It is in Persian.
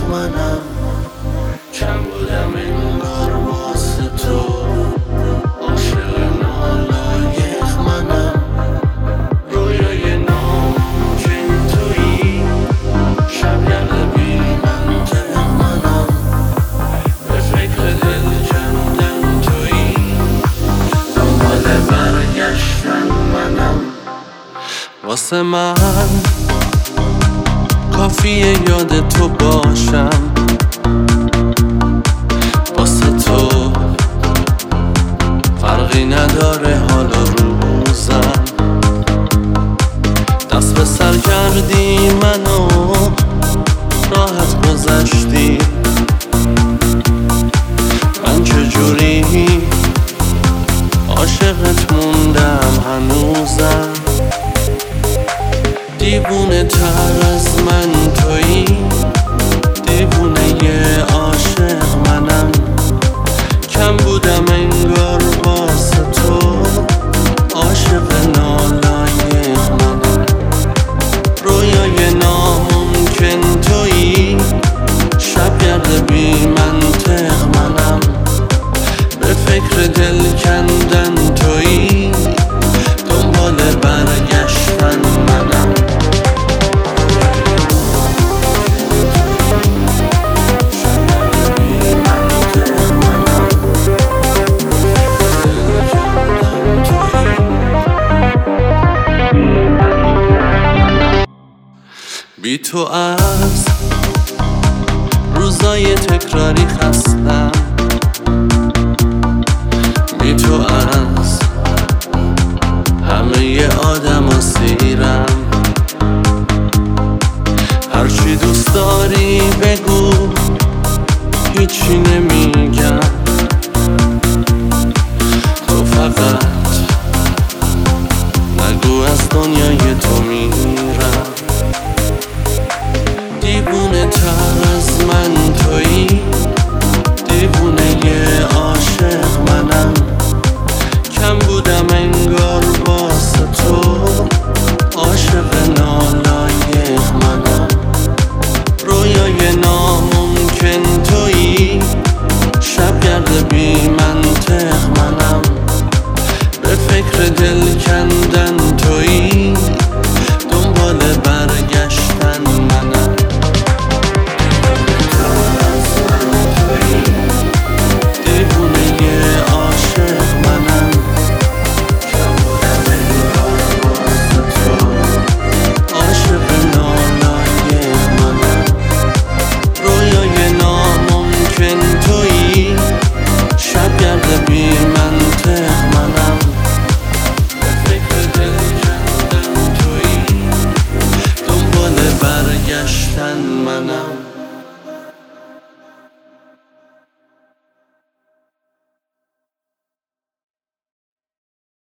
منم، کم بودم انگار واسه تو، عاشق نالایق منم، رویای ناممکن تویی، شب یقه بی منطق منم، به فکر دل کندن تویی، دنبال برگشتن منم. واسه من کافیه یاد تو باشم، واسه تو فرقی نداره حال و روزم، دست به سر کردی منو راحت گذشتی، من چجوری عاشقت موندم هنوزم، دیوونه تر از من تویی، دیوونه یه عاشق منم، کم بودم انگار واسه تو، عاشق نالایق منم، رویای ناممکن تویی، شب گرد بی منطق منم، به فکر دل کندن تویی، دنبال برگشتن منم. بی تو از روزای تکراری خستم، بی تو از همه آدم و سیرم، هرچی دوست داری بگو هیچی نمی